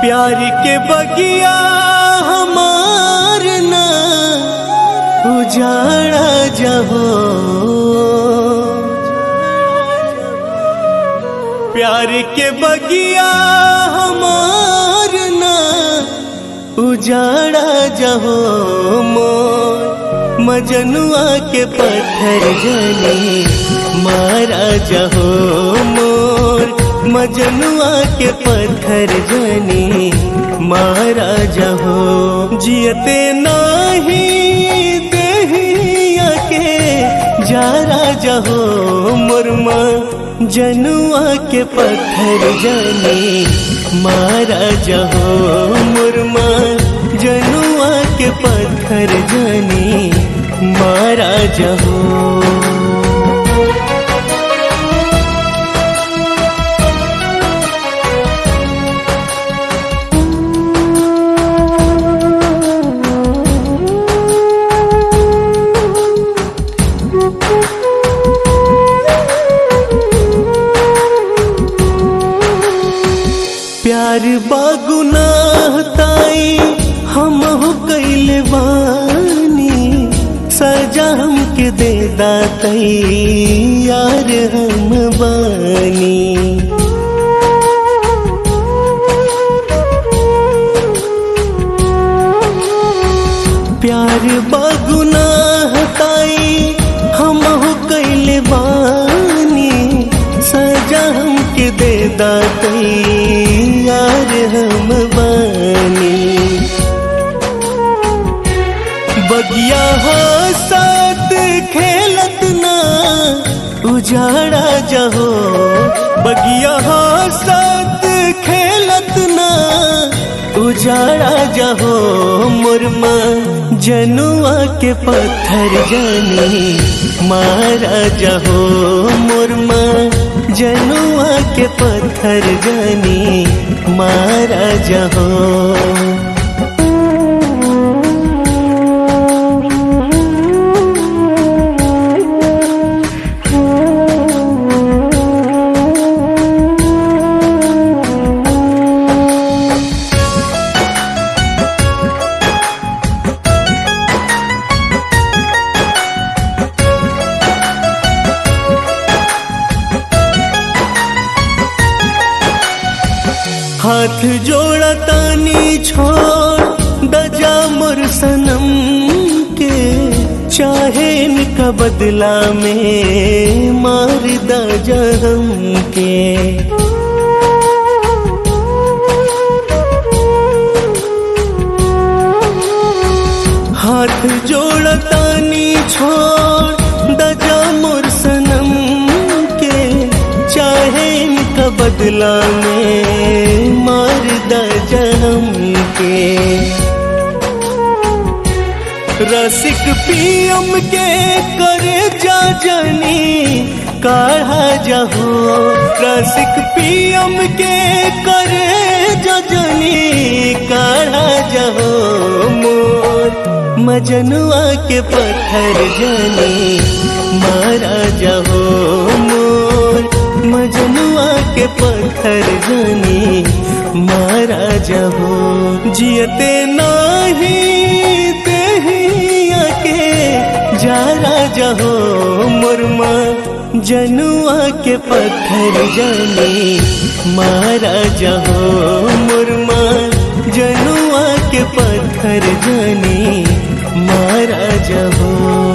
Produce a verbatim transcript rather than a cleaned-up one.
प्यार के बगिया हमार ना उजाड़ा जहो, प्यार के बगिया हमार ना उजाड़ा जहो मोर मजनुआ के पत्थर जनी मारा जहो मोर मजनुआ के पत्थर जनी मारा जहो। जियते नाही देहिया के जारा जहो मुरमा जनुआ के पत्थर जनी मारा जहो मुरमा जनुआ के पत्थर जनी मारा जहो। प्यार बागुनाह ताई हम हो कैले बानी सजा हमके दे दातई यार हम बानी। प्यार बागुनाह ताई हम हो कैले बानी सजा हमके दे दातई यार हम बानी। बगिया हो साथ खेलत ना उजाड़ा जहो, बगिया हो साथ खेलत ना उजाड़ा जहो मुरमा जनुआ के पत्थर जनी मारा जहो मुरमा जनुआ के पत्थर जनी मारा जहो। हाथ जोड़ा तानी छोड़ दजा मोर सनम के चाहे इनका बदला में मार दजा हमके। हाथ जोड़ा तानी छोड़ दजा मोर सनम के चाहे इनका बदला में मार दजम के। रसिक पियम के करे जा जनी काढ़ा जहो, रसिक पियम के करे जा जनी काढ़ा जहो मोर मजनुआ के पत्थर जनी मारा जहो मोर मजनुआ के पत्थर जनी मारा जहो। जियते नाही देहिया के जारा जहो मुरमा जनुआ के पत्थर जनी मारा जहो मुरमा जनुआ के पत्थर जनी मारा जहो।